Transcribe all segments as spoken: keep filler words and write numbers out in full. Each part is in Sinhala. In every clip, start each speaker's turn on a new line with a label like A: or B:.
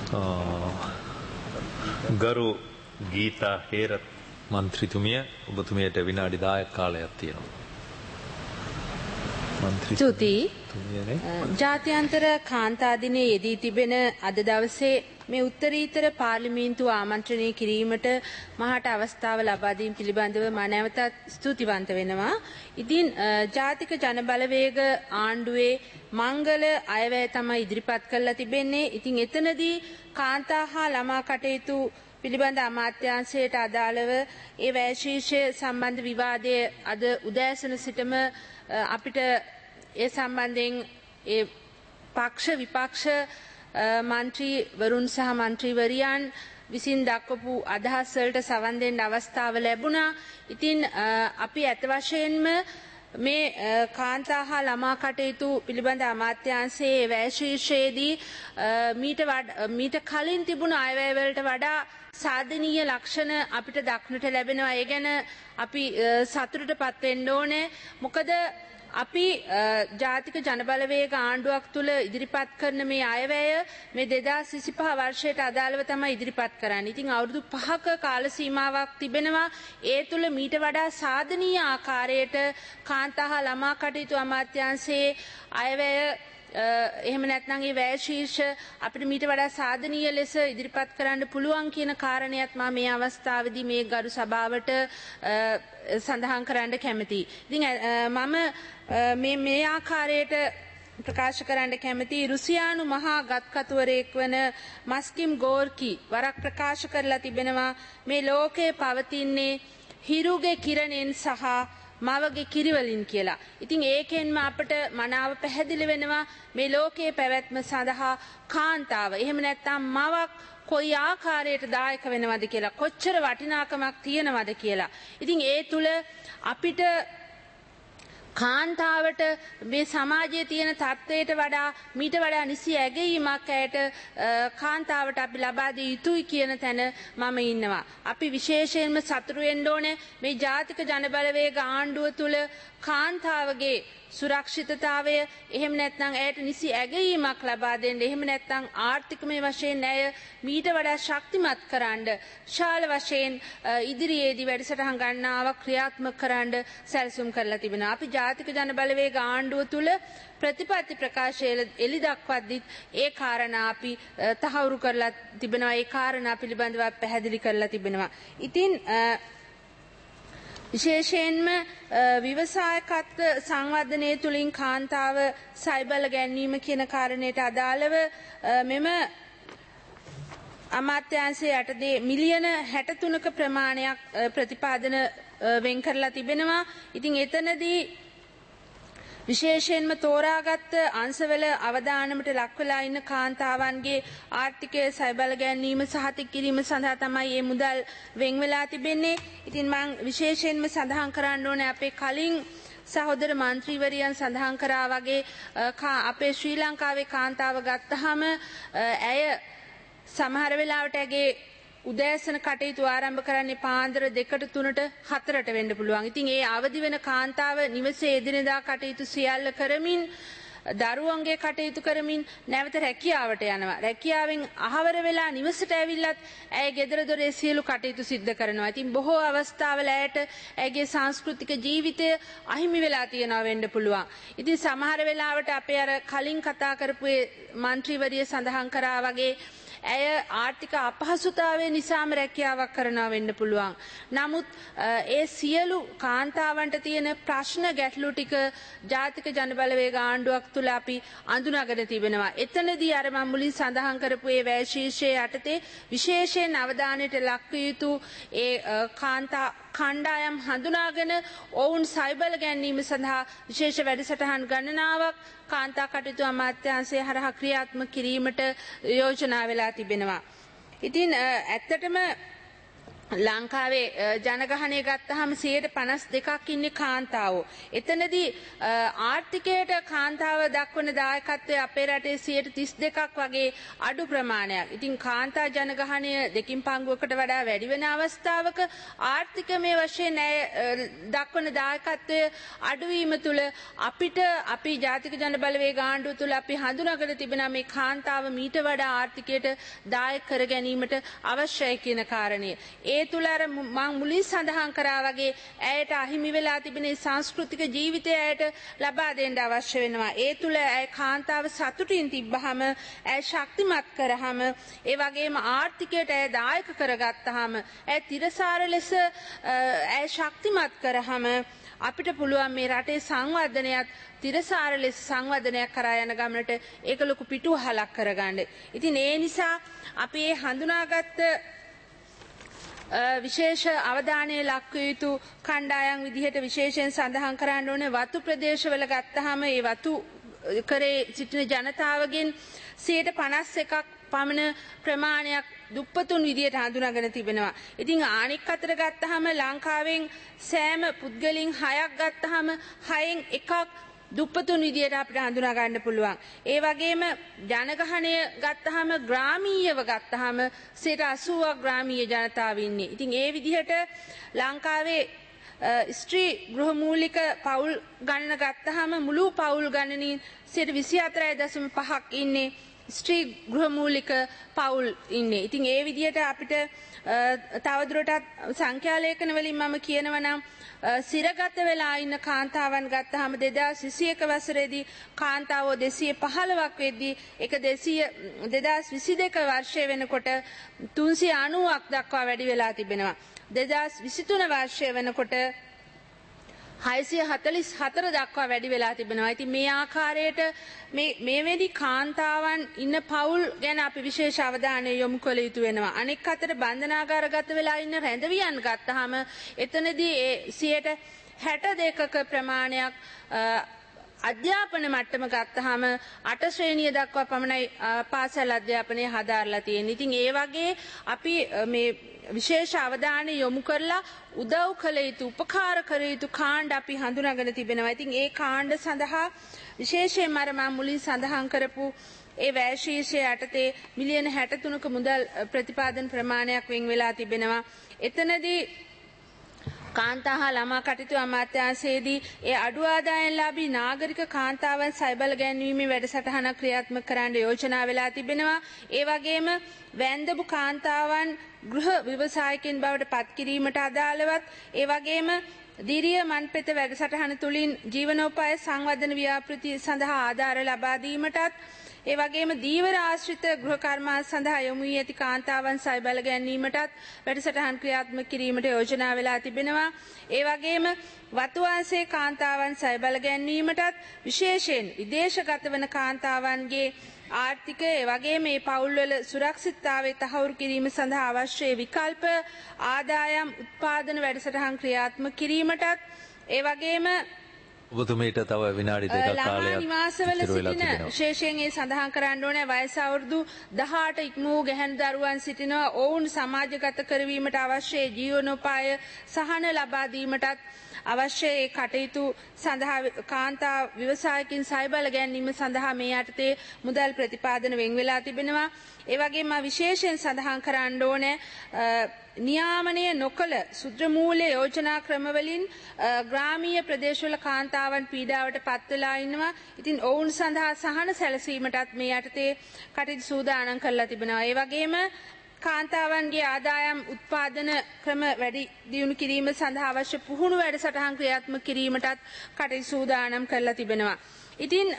A: ගරු ගීතා හේරත් මන්ත්‍රීතුමිය ඔබතුමියට විනාඩි දහයක් කාලයක් තියෙනවා.
B: ස්තුතියි. ජාත්‍යන්තර කාන්තා දිනයේ යෙදී තිබෙන අද දවසේ මේ උත්තරීතර පාර්ලිමේන්තුව ආමන්ත්‍රණය කිරීමට මහට අවස්ථාව ලබා දීම පිළිබඳව මම නැවතත් ස්තුතිවන්ත වෙනවා. ඉතින් ජාතික ජනබලවේග ආණ්ඩුවේ මංගල අයවැය තමයි ඉදිරිපත් කරලා තිබෙන්නේ. ඉතින් එතනදී කාන්තා හා ළමා කටයුතු පිළිබඳ අමාත්‍යාංශයට අදාළව ඒ වැය ශීර්ෂය සම්බන්ධ විවාදය අද උදෑසන සිටම අපිට ඒ සම්බන්ධයෙන් ඒ පක්ෂ විපක්ෂ මන්ත්‍රීවරුන් සහ මන්ත්‍රීවරියන් විසින් දක්වපු අදහස් වලට සවන් දෙන්න අවස්ථාව ලැබුණා. ඉතින් අපි ඇත්ත වශයෙන්ම මේ කාන්තා හා ළමා කටයුතු පිළිබඳ අමාත්‍යාංශයේ වැය ශීර්ෂයේදී මීට මීට කලින් තිබුණු අයවැය වලට වඩා සාධනීය ලක්ෂණ අපිට දක්නට ලැබෙනවා. ඒ ගැන අපි සතුටටපත් වෙන්න ඕනේ. මොකද අපි ජාතික ජනබලවේග ආණ්ඩුවක් තුළ ඉදිරිපත් කරන මේ අයවැය මේ දෙදාස් විසිපහ වර්ෂයට අදාළව තමයි ඉදිරිපත් කරන්නේ. ඉතින් අවුරුදු පහක කාල සීමාවක් තිබෙනවා. ඒ තුළ මීට වඩා සාධනීය ආකාරයට කාන්තා හා ළමා කටයුතු අමාත්‍යාංශයේ අයවැය එහෙම නැත්නම් ඒ වැය ශීර්ෂ අපිට මීට වඩා සාධනීය ලෙස ඉදිරිපත් කරන්න පුළුවන් කියන කාරණයක් මම මේ අවස්ථාවේදී මේ ගරු සභාවට සඳහන් කරන්න කැමතියි. ඉතින් මම මේ මේ ආකාරයට ප්‍රකාශ කරන්න කැමතියි. රුසියානු මහා ගත්කතුවරයෙක් වන මස්කිම් ගෝර්කි වරක් ප්‍රකාශ කරලා තිබෙනවා මේ ලෝකයේ පවතින්නේ හිරුගේ කිරණෙන් සහ මවගේ කිරිවලින් කියලා. ඉතින් ඒකෙන්ම අපට මනාව පැහැදිලි වෙනවා මේ ලෝකයේ පැවැත්ම සඳහා කාන්තාව එහෙම නැත්නම් මවක් කොයි ආකාරයට දායක වෙනවද කියලා, කොච්චර වටිනාකමක් තියනවද කියලා. ඉතින් ඒ තුල අපිට කාන්තාවට මේ සමාජයේ තියෙන තත්ත්වයට වඩා මීට වඩා නිසි ඇගයීමක් ඇයට කාන්තාවට අපි ලබා දිය යුතුයි කියන තැන මම ඉන්නවා. අපි විශේෂයෙන්ම සතුටු වෙන්න ඕනේ මේ ජාතික ජනබලවේග ආණ්ඩුව තුල කාන්තාවගේ සුරක්ෂිතතාවය එහෙම නැත්නම් ඇයට නිසි ඇගයීමක් ලබා දෙන්න, එහෙම නැත්නම් ආර්ථිකමය වශයෙන් ඇය මීට වඩා ශක්තිමත් කරන්න, ශාල වශයෙන් ඉදිරියේදී වැඩසටහන් ගණනාවක් ක්‍රියාත්මක කරන්න සැලසුම් කරලා තිබෙනවා. අපි ජාතික ජනබලවේග ආණ්ඩුව තුල ප්‍රතිපත්ති ප්‍රකාශය එළි දක්වද්දී ඒ කාරණා අපි තහවුරු කරලා තිබෙනවා. ඒ කාරණා පිළිබඳව පැහැදිලි කරලා තිබෙනවා. ඉතින් විශේෂයෙන්ම ව්‍යවසායකත්ව සංවර්ධනය තුළින් කාන්තාව සයිබල ගැන්වීම කියන කාරණයට අදාළව මෙම අමාත්‍යාංශය යටතේ මිලියන හැට තුනක ප්‍රමාණයක් ප්‍රතිපාදන වෙන් කරලා තිබෙනවා. ඉතින් එතනදී විශේෂයෙන්ම තෝරාගත් අංශවල අවදානමට ලක් වෙලා ඉන්න කාන්තාවන්ගේ ආර්ථිකය සයිබල ගැනීම සහතික කිරීම සඳහා තමයි මේ මුදල් වෙන් වෙලා තිබෙන්නේ. ඉතින් මම විශේෂයෙන්ම සඳහන් කරන්න ඕනේ අපේ කලින් සහෝදර මන්ත්‍රීවරියන් සඳහන් කරා වගේ අපේ ශ්‍රී ලංකාවේ කාන්තාව ගත්තහම ඇය සමහර වෙලාවට ඇගේ උදෑසන කටයුතු ආරම්භ කරන්නේ පාන්දර දෙකට තුනට හතරට වෙන්න පුළුවන්. ඉතින් ඒ අවදි වෙන කාන්තාව නිවසේ එදිනෙදා කටයුතු සියල්ල කරමින් දරුවන්ගේ කටයුතු කරමින් නැවත රැකියාවට යනවා. රැකියාවෙන් අහවර වෙලා නිවසට ඇවිල්ලත් ඇය ගෙදර දොරේ සියලු කටයුතු සිද්ධ කරනවා. ඉතින් බොහෝ අවස්ථාවල ඇයට ඇගේ සංස්කෘතික ජීවිතය අහිමි වෙලා තියෙනවා වෙන්න පුළුවන්. ඉතින් සමහර වෙලාවට අපේ අර කලින් කතා කරපු මන්ත්‍රීවරිය සඳහන් කරා වගේ ඇය ආර්ථික අපහසුතාවය නිසාම රැකියාවක් කරනවා වෙන්න පුළුවන්. නමුත් ඒ සියලු කාන්තාවන්ට තියෙන ප්‍රශ්න ගැටලු ටික ජාතික ජනබලවේග ආණ්ඩුවක් තුල අපි අඳුනගෙන තිබෙනවා. එතනදී අර මම මුලින් සඳහන් කරපු ඒ වැය ශීර්ෂයේ යටතේ විශේෂයෙන් අවධානයට ලක් විය යුතු ඒ කාන්තා කණ්ඩායම් හඳුනාගෙන ඔවුන් සයිබල ගැනීම සඳහා විශේෂ වැඩසටහන් ගණනාවක් කාන්තා කටයුතු අමාත්‍යාංශය හරහා ක්‍රියාත්මක කිරීමට යෝජනා වෙලා තිබෙනවා. ඉතින් ඇත්තටම ලංකාවේ ජනගහනය ගත්තහම සියයට පනස් දෙකක් ඉන්නේ කාන්තාවෝ. එතනදී ආර්ථිකයට කාන්තාව දක්වන දායකත්වය අපේ රටේ සියයට තිස් දෙකක් වගේ අඩු ප්‍රමාණයක්. ඉතින් කාන්තා ජනගහනය දෙකින් පංගුවකට වඩා වැඩි වෙන අවස්ථාවක ආර්ථිකමය වශයෙන් දක්වන දායකත්වය අඩුවීම තුළ අපිට අපි ජාතික ජන බලවේග ආණ්ඩුව තුළ අපි හඳුනාගෙන තිබෙන මේ කාන්තාව මීට වඩා ආර්ථිකයට දායක කර ගැනීමට අවශ්‍යයි කියන කාරණය. ඒ තුළ අර මම මුලින් සඳහන් කරා වගේ ඇයට අහිමි වෙලා තිබෙන සංස්කෘතික ජීවිතය ඇයට ලබා දෙන්න අවශ්‍ය වෙනවා. ඒ තුළ ඇය කාන්තාව සතුටින් තිබ්බහම ඇය ශක්තිමත් කරාම ඒ වගේම ආර්ථිකයට ඇය දායක කරගත්තාම ඇය තිරසාර ලෙස ඇය ශක්තිමත් කරාම අපිට පුළුවන් මේ රටේ සංවර්ධනයත් තිරසාර ලෙස සංවර්ධනයක් කරා යන ගමනට ඒක ලොකු පිටුවහලක් කරගන්න. ඉතින් ඒ නිසා අපි මේ හඳුනාගත්ත විශේෂ අවධානය ලක්විය යුතු කණ්ඩායම් විදිහට විශේෂයෙන් සඳහන් කරන්න ඕනේ වතු ප්‍රදේශවල ගත්තාම ඒ වතු කරේ සිටින ජනතාවගෙන් සියයට පනස් එකක් පමණ ප්‍රමාණයක් දුප්පතුන් විදියට හඳුනාගෙන තිබෙනවා. ඉතින් ආනික් අතට ගත්තාම ලංකාවෙන් සෑම පුද්ගලින් හයක් ගත්තාම හයෙන් එකක් දුප්පතුන් විදියට අපිට හඳුනා ගන්න පුළුවන්. ඒ වගේම ජනගහනය ගත්තාම ග්‍රාමීයව ගත්තාම සියයට අසූවක් ග්‍රාමීය ජනතාව ඉන්නේ. ඉතින් ඒ විදිහට ලංකාවේ ස්ත්‍රී ගෘහමූලික පවුල් ගණන ගත්තාම මුළු පවුල් ගණනින් සියයට විසි හතරයි දශම පහක් ඉන්නේ ස්ත්‍රී ගෘහමූලික පවුල් ඉන්නේ. ඉතින් ඒ විදිහට අපිට තවදුරටත් සංඛ්‍යාලේඛන වලින් මම කියනවා නම් සිරගත වෙලා ඉන්න කාන්තාවන් ගත්තාම දෙදාස් විසි එක වසරේදී කාන්තාවෝ දෙසිය පහළොවක් වෙද්දී ඒක දෙදාස් විසි දෙක වර්ෂය වෙනකොට තුන්සිය අනූවක් දක්වා වැඩි වෙලා තිබෙනවා. දෙදාස් විසි තුන වර්ෂය වෙනකොට හයසිය හතළිස් හතර දක්වා වැඩි වෙලා තිබෙනවා. ඉතින් මේ ආකාරයට මේ මේ වෙදි කාන්තාවන් ඉන්න පවුල් ගැන අපි විශේෂ අවධානය යොමු කළ යුතු වෙනවා. අනෙක් අතට බන්ධනාගාරගත වෙලා ඉන්න රැඳවියන් ගත්තාම එතනදී ඒ සියයට හැට දෙකක ප්‍රමාණයක් අධ්‍යාපන මට්ටම ගත්තාම අට ශ්‍රේණිය දක්වා පමණයි පාසල් අධ්‍යාපනය හදාarලා තියෙන්නේ. ඉතින් ඒ වගේ අපි මේ විශේෂ අවධානය යොමු කරලා උදව් කළ යුතු උපකාර කළ යුතු කාණ්ඩ අපි හඳුනාගෙන තිබෙනවා. ඉතින් ඒ කාණ්ඩ සඳහා විශේෂයෙන්ම අර මම මුලින් සඳහන් කරපු ඒ වැය ශීර්ෂය යටතේ මිලියන හැට තුනක මුදල් ප්‍රතිපාදන ප්‍රමාණයක් වෙන් වෙලා තිබෙනවා. එතනදී කාන්තා හා ළමා කටයුතු අමාත්‍යාංශයේදී ඒ අඩු ආදායම්ලාභී නාගරික කාන්තාවන් සයිබල ගැන්වීමේ වැඩසටහනක් ක්‍රියාත්මක කරන්න යෝජනා වෙලා තිබෙනවා. ඒ වගේම වැන්දපු කාන්තාවන් ගෘහ ව්‍යවසායකින් බවට පත් කිරීමට අදාළවත් ඒ වගේම දිරිය මන්පෙත වැඩසටහන තුළින් ජීවනෝපාය සංවර්ධන ව්‍යාපෘති සඳහා ආධාර ලබා දීමටත් ඒ වගේම දීවර ආශ්‍රිත ගෘහ කර්මාන්ත සඳහා යොමු වී ඇති කාන්තාවන් සයිබල ගැනීමටත් වැඩසටහන් ක්‍රියාත්මක කිරීමට යෝජනා වෙලා තිබෙනවා. ඒ වගේම වතු අංශයේ කාන්තාවන් සයිබල ගැනීමටත් විශේෂයෙන් විදේශගත වන කාන්තාවන්ගේ ආර්ථික ඒ වගේම මේ පවුල්වල සුරක්ෂිතතාවය තහවුරු කිරීම සඳහා අවශ්‍ය විකල්ප ආදායම් උත්පාදන වැඩසටහන් ක්‍රියාත්මක කිරීමටත් ඒ වගේම
A: ඔබතුමීට තව විනාඩි දෙකක් කාලයක්
B: නිවාසවල සිටින විශේෂයෙන් ඒ සඳහන් කරන්න ඕනේ වයස අවුරුදු දහඅට ඉක්ම වූ ගැහැණු දරුවන් සිටිනවා. ඔවුන් සමාජගත කරවීමට අවශ්‍ය ජීවනෝපාය සහන ලබා දීමටත් අවශ්‍ය ඒ කටයුතු සඳහා කාන්තා ව්‍යවසායකින් සයිබල ගැනීම සඳහා මේ යටතේ මුදල් ප්‍රතිපාදන වෙන් වෙලා තිබෙනවා. ඒ වගේම විශේෂයෙන් සඳහන් කරන්න ඕනේ නියාමනය නොකළ සුද්‍ර මූල්‍ය යෝජනා ක්‍රමවලින් ග්‍රාමීය ප්‍රදේශවල කාන්තාවන් පීඩාවට පත් වෙලා ඉන්නවා. ඉතින් ඔවුන් සඳහා සහන සැලසීමටත් මේ යටතේ කටයුතු සූදානම් කරලා තිබෙනවා. ඒ වගේම කාන්තාවන්ගේ ආදායම් උත්පාදන ක්‍රම වැඩි දියුණු කිරීම සඳහා අවශ්‍ය පුහුණු වැඩසටහන් ක්‍රියාත්මක කිරීමටත් කටයුතු සූදානම් කරලා තිබෙනවා. ඉතින්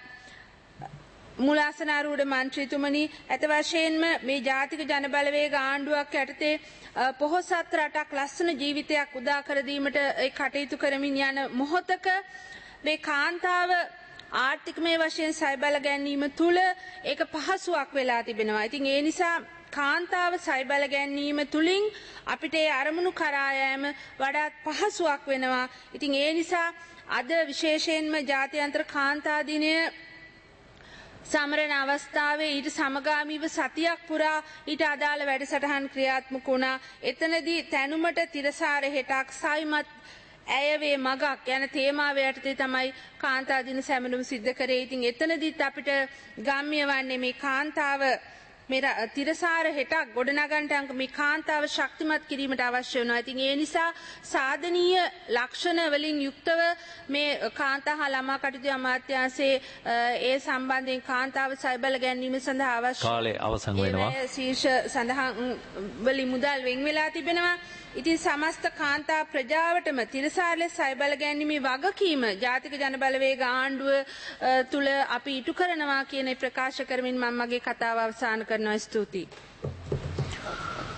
B: මුලාසනාරූඪ මන්ත්‍රීතුමනි ඇත වශයෙන්ම මේ ජාතික ජන බලවේග ආණ්ඩුවක් යටතේ පොහොසත් රටක් ලස්සන ජීවිතයක් උදා කර දීමට ඒ කටයුතු කරමින් යන මොහොතක මේ කාන්තාව ආර්ථිකමය වශයෙන් සයිබල ගැනීම තුළ ඒක පහසුවක් වෙලා තිබෙනවා. ඉතින් ඒ නිසා කාන්තාව සයිබල ගැනීම තුළින් අපිට ඒ අරමුණු කරා යෑම වඩාත් පහසුවක් වෙනවා. ඉතින් ඒ නිසා අද විශේෂයෙන්ම ජාත්‍යන්තර කාන්තා දිනය සමරන අවස්ථාවේ ඊට සමගාමීව සතියක් පුරා ඊට අදාළ වැඩසටහන් ක්‍රියාත්මක වුණා. එතනදී තැනුමට තිරසාර හෙටක් සයිමත් ඇයවේ මගක් යන තේමාව යටතේ තමයි කාන්තා දින සැමරුම සිද්ධ කරේ. ඉතින් එතනදිත් අපිට ගම්ම්‍ය වන්නේ මේ කාන්තාව මේ තිරසාර හෙටක් ගොඩනගන්නට මේ කාන්තාව ශක්තිමත් කිරීමට අවශ්‍ය වෙනවා. ඉතින් ඒ නිසා සාධනීය ලක්ෂණ වලින් යුක්තව මේ කාන්තා හා ළමා කටයුතු අමාත්‍යාංශයේ ඒ සම්බන්ධයෙන් කාන්තාව සයිබල ගැනීම සඳහා අවශ්‍ය
A: කාලේ අවසන් වෙනවා.
B: ශීර්ෂ සඳහන් වලින් මුදල් වෙන් වෙලා තිබෙනවා. ඉතින් සමස්ත කාන්තා ප්‍රජාවටම තිරසාර ලෙස සයිබල ගැනීමේ වගකීම ජාතික ජනබලවේග ආණ්ඩුව තුල අපි ඉටු කරනවා කියන ප්‍රකාශ කරමින් මම මගේ කතාව අවසන් කරනවා. ස්තුතියි.